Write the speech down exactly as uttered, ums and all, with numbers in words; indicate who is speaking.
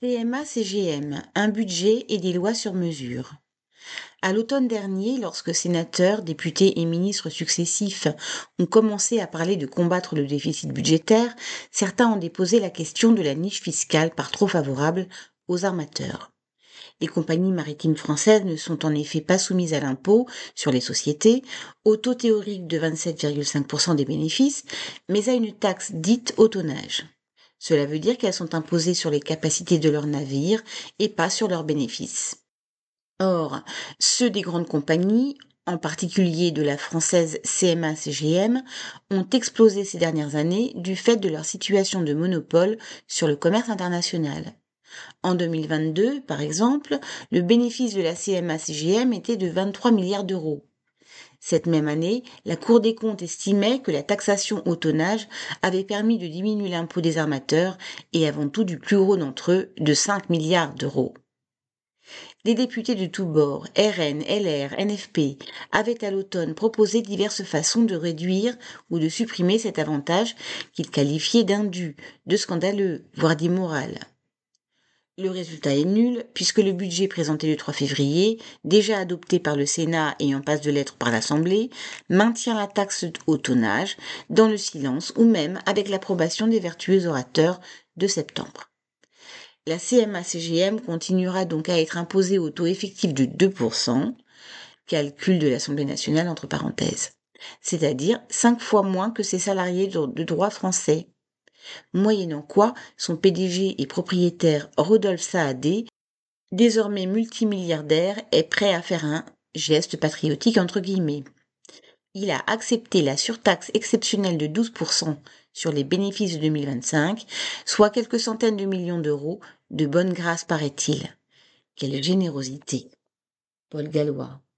Speaker 1: C M A-C G M, un budget et des lois sur mesure. À l'automne dernier, lorsque sénateurs, députés et ministres successifs ont commencé à parler de combattre le déficit budgétaire, certains ont déposé la question de la niche fiscale par trop favorable aux armateurs. Les compagnies maritimes françaises ne sont en effet pas soumises à l'impôt sur les sociétés, au taux théorique de vingt-sept virgule cinq pour cent des bénéfices, mais à une taxe dite au tonnage. Cela veut dire qu'elles sont imposées sur les capacités de leurs navires et pas sur leurs bénéfices. Or, ceux des grandes compagnies, en particulier de la française C M A-C G M, ont explosé ces dernières années du fait de leur situation de monopole sur le commerce international. En deux mille vingt-deux, par exemple, le bénéfice de la C M A-C G M était de vingt-trois milliards d'euros. Cette même année, la Cour des comptes estimait que la taxation au tonnage avait permis de diminuer l'impôt des armateurs et avant tout du plus gros d'entre eux de cinq milliards d'euros. Les députés de tous bords, R N, L R, N F P, avaient à l'automne proposé diverses façons de réduire ou de supprimer cet avantage qu'ils qualifiaient d'indu, de scandaleux, voire d'immoral. Le résultat est nul, puisque le budget présenté le trois février, déjà adopté par le Sénat et en passe de l'être par l'Assemblée, maintient la taxe au tonnage dans le silence ou même avec l'approbation des vertueux orateurs de septembre. La C M A-C G M continuera donc à être imposée au taux effectif de deux pour cent, calcul de l'Assemblée nationale entre parenthèses, c'est-à-dire cinq fois moins que ses salariés de droit français. Moyennant quoi, son P D G et propriétaire Rodolphe Saadé, désormais multimilliardaire, est prêt à faire un geste patriotique entre guillemets. Il a accepté la surtaxe exceptionnelle de douze pour cent sur les bénéfices de deux mille vingt-cinq, soit quelques centaines de millions d'euros, de bonne grâce paraît-il. Quelle générosité. Paul Gallois.